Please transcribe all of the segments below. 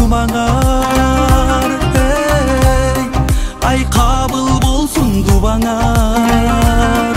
жумаңар, ай кабыл болсун дубаңар.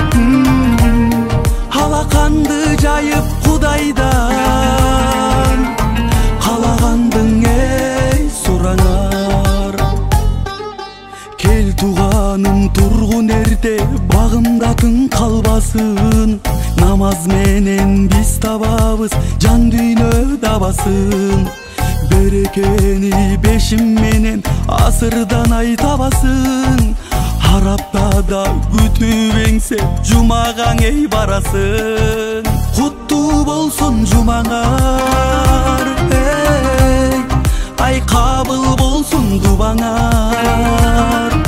Алаканды жайып Кудайдан, калагандың сураңар. Кел туганым тургун эрте, багымдатын калбасын. Намаз менен биз табабыз, жан дүйнө дабасын. Берекени бешим менен асырдан ай табасын. Араптада күтүп эңсеп жумагаң эй барасын. Куттуу болсун жумаңар, ай кабыл болсун дубаңар.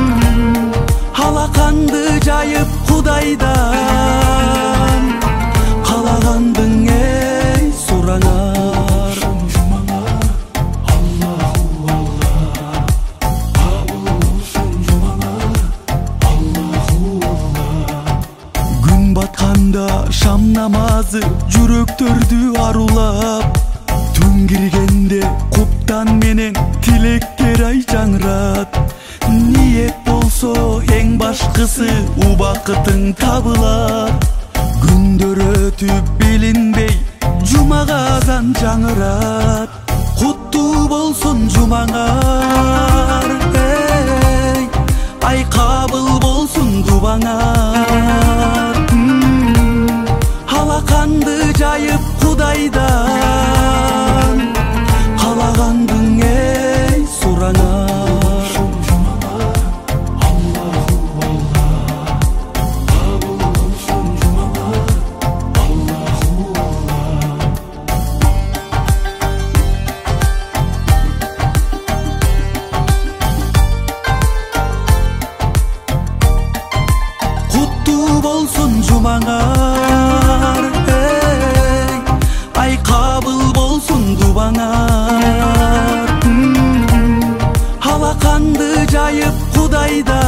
Алаканды жайып Кудайдан, калагандың сураңар. Күн батканда шам намазы жүрөктөрдү арулап, түн киргенде куптан менен тилектер ай жаңырат. Ниет болсо эң башкысы убакытың табылат. Күндөр өтүп билинбей жумага азан жаңырат. Куттуу болсун жумаңар, ай кабыл болсун дубаңар. Алаканды жайып Кудайдан, калагандың сураңар. Болсун жумаңар, ай кабыл болсун дубаңар. Алаканды жайып Кудайдан.